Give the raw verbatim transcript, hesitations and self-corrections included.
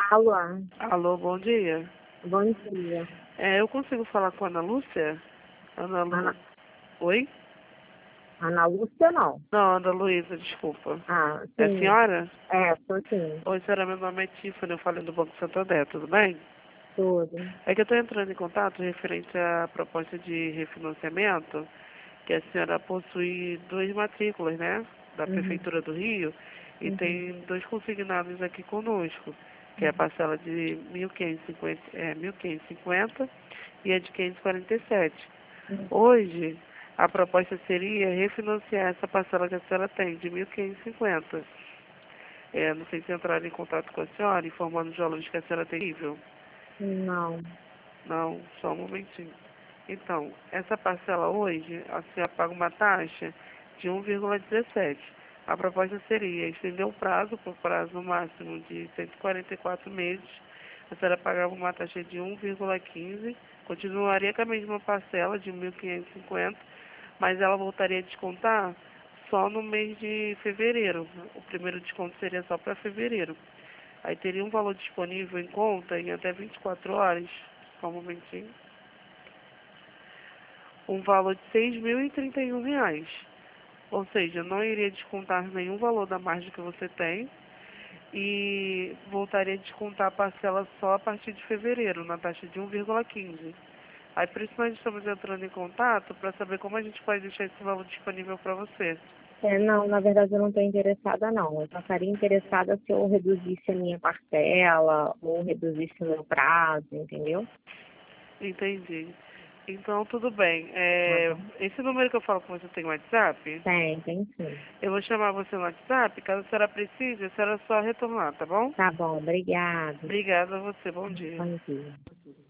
Alô, Alô, bom dia. bom dia. É, eu consigo falar com a Ana Lúcia? Ana Lu... Ana, Oi? Ana Lúcia, não. Não, Ana Luísa, desculpa. Ah, É a sim. senhora? É, sou sim. Oi, senhora, meu nome é Tiffany, eu falei do Banco Santander, tudo bem? Tudo. É que eu estou entrando em contato referente à proposta de refinanciamento, que a senhora possui duas matrículas, né? Da Uhum, Prefeitura do Rio, e uhum, tem dois consignados aqui conosco, que é a uhum, parcela de mil quinhentos e cinquenta, é, mil quinhentos e cinquenta e a de quinhentos e quarenta e sete. uhum. Hoje, a proposta seria refinanciar essa parcela que a senhora tem, de mil quinhentos e cinquenta. É, não sei se entraram em contato com a senhora, informando os valores que a senhora tem nível. Não. Não, só um momentinho. Então, essa parcela hoje, a senhora paga uma taxa de um vírgula dezessete. A proposta seria estender o prazo para o prazo máximo de cento e quarenta e quatro meses. A senhora pagava uma taxa de um vírgula quinze, continuaria com a mesma parcela de mil quinhentos e cinquenta, mas ela voltaria a descontar só no mês de fevereiro. O primeiro desconto seria só para fevereiro. Aí teria um valor disponível em conta em até vinte e quatro horas. Só um momentinho. Um valor de seis mil e trinta e um reais. Ou seja, não iria descontar nenhum valor da margem que você tem e voltaria a descontar a parcela só a partir de fevereiro, na taxa de um vírgula quinze. Aí por isso nós estamos entrando em contato para saber como a gente pode deixar esse valor disponível para você. É, não, na verdade eu não estou interessada, não. Eu só estaria interessada se eu reduzisse a minha parcela ou reduzisse o meu prazo, entendeu? Entendi. Então tudo bem. Tá É, bom? esse número que eu falo com você tem WhatsApp? Tem, tem sim. Eu vou chamar você no WhatsApp, caso a senhora precise, a senhora só retornar, tá bom? Tá bom, obrigada. Obrigada a você, bom dia. Bom dia.